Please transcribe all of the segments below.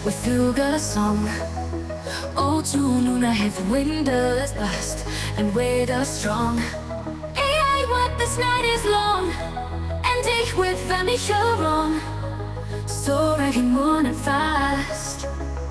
with Fuga song. Oh, to noon I have windows blast and weather strong. Ey, what this night is long, and ich with mich wrong. So ready morning fast.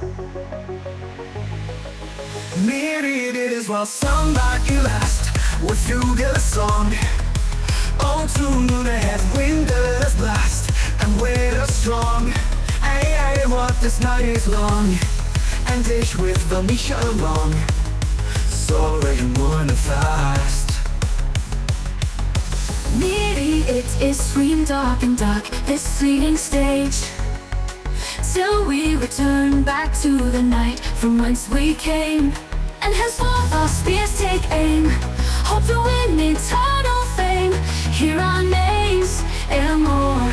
Myriad it is while somebody last with Fuga song. Oh, to noon I have windows blast and weather strong. Ey, what this night is long, and ich with mich along. So ready morning fast. Maybe it is screen dark and dark, this fleeting stage, till we return back to the night from whence we came. And henceforth our spears take aim, hope to win eternal fame. Hear our names and more.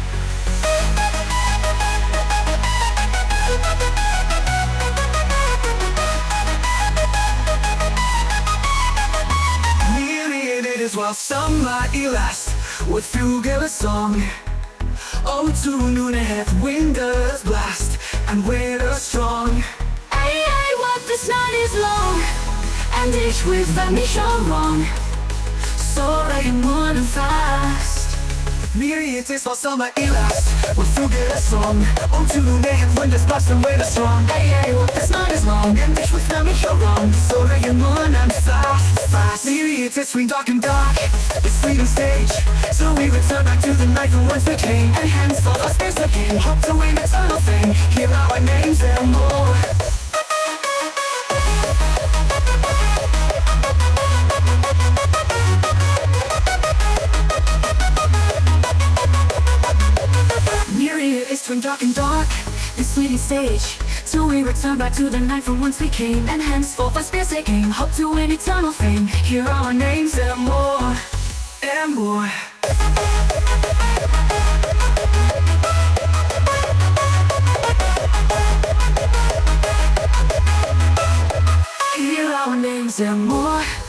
While somebody last with Fuga song. Oh, to noon I have windows blast and weather strong. Ey, what this night is long, and ich with mich wrong. So ready morning fast. Myriad is while somebody last with Fuga song. Oh, to noon I have windows blast and weather strong. Ey, what this night is long, and ich with mich wrong. So ready morning fast. Myriad is between dark and dark, it's fleeting stage, so we return back to the night from whence we came. And henceforth our spirits again, hope to win eternal fame. Hear our names and more. Myriad is between dark and dark, this fleeting stage, till we return back to the night from whence we came. And henceforth our spirits again, hope to win eternal fame. Hear our names and more, and more. Hear our names and more.